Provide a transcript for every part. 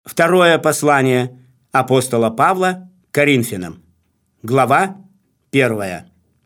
Второе послание апостола Павла Коринфянам. Глава 1.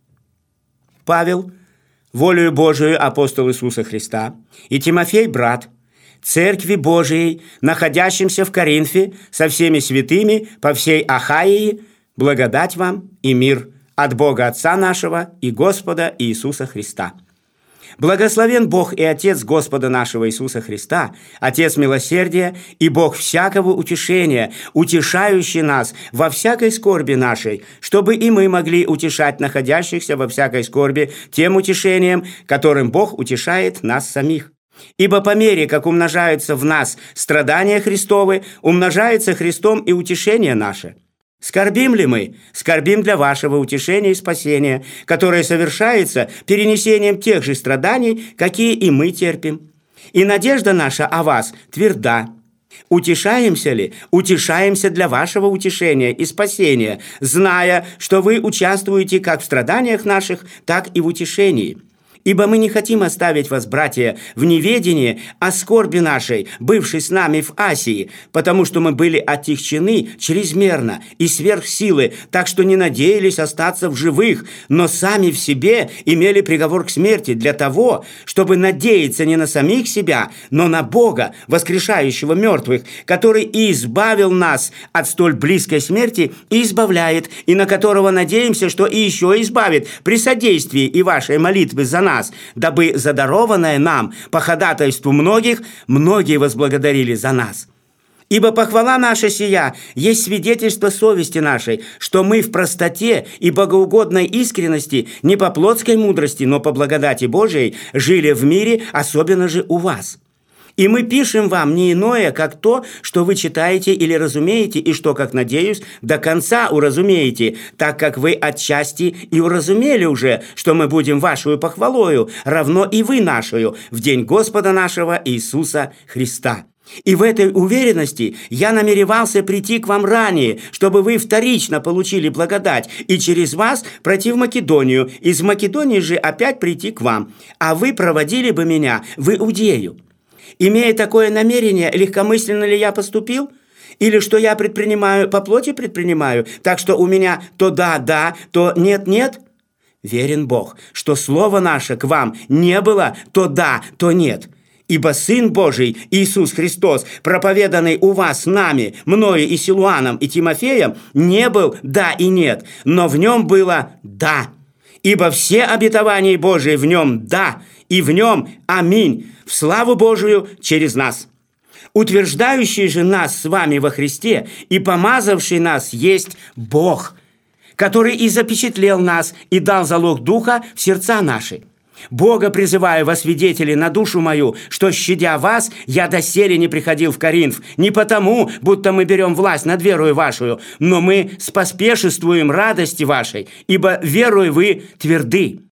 Павел, волею Божию апостол Иисуса Христа, и Тимофей, брат, Церкви Божией, находящимся в Коринфе, со всеми святыми по всей Ахаии, благодать вам и мир от Бога Отца нашего и Господа Иисуса Христа. Благословен Бог и Отец Господа нашего Иисуса Христа, Отец милосердия и Бог всякого утешения, утешающий нас во всякой скорби нашей, чтобы и мы могли утешать находящихся во всякой скорби тем утешением, которым Бог утешает нас самих. Ибо по мере, как умножаются в нас страдания Христовы, умножается Христом и утешение наше. Скорбим ли мы? Скорбим для вашего утешения и спасения, которое совершается перенесением тех же страданий, какие и мы терпим. И надежда наша о вас тверда. Утешаемся ли? Утешаемся для вашего утешения и спасения, зная, что вы участвуете как в страданиях наших, так и в утешении. Ибо мы не хотим оставить вас, братья, в неведении о скорби нашей, бывшей с нами в Асии, потому что мы были отягчены чрезмерно и сверх силы, так что не надеялись остаться в живых, но сами в себе имели приговор к смерти для того, чтобы надеяться не на самих себя, но на Бога, воскрешающего мертвых, который и избавил нас от столь близкой смерти и избавляет, и на которого надеемся, что и еще избавит при содействии и вашей молитвы за нас, дабы задарованное нам по ходатайству многих, многие возблагодарили за нас. Ибо похвала наша сия есть свидетельство совести нашей, что мы в простоте и богоугодной искренности не по плотской мудрости, но по благодати Божией жили в мире, особенно же у вас. И мы пишем вам не иное, как то, что вы читаете или разумеете, и что, как надеюсь, до конца уразумеете, так как вы отчасти и уразумели уже, что мы будем вашою похвалою, равно и вы нашою, в день Господа нашего Иисуса Христа. И в этой уверенности я намеревался прийти к вам ранее, чтобы вы вторично получили благодать, и через вас пройти в Македонию, из Македонии же опять прийти к вам, а вы проводили бы меня в Иудею. Имея такое намерение, легкомысленно ли я поступил? Или что я предпринимаю, по плоти предпринимаю, так что у меня то да, то нет? Верен Бог, что слово наше к вам не было то да, то нет. Ибо Сын Божий, Иисус Христос, проповеданный у вас нами, мною и Силуаном, и Тимофеем, не был да и нет, но в нем было да. Ибо все обетования Божии в нем да, и в нем аминь, в славу Божию через нас. Утверждающий же нас с вами во Христе и помазавший нас есть Бог, который и запечатлел нас и дал залог Духа в сердца наши. Бога призываю во свидетели на душу мою, что, щадя вас, я доселе не приходил в Коринф, не потому, будто мы берем власть над верою вашей, но мы споспешествуем радости вашей, ибо верою вы тверды.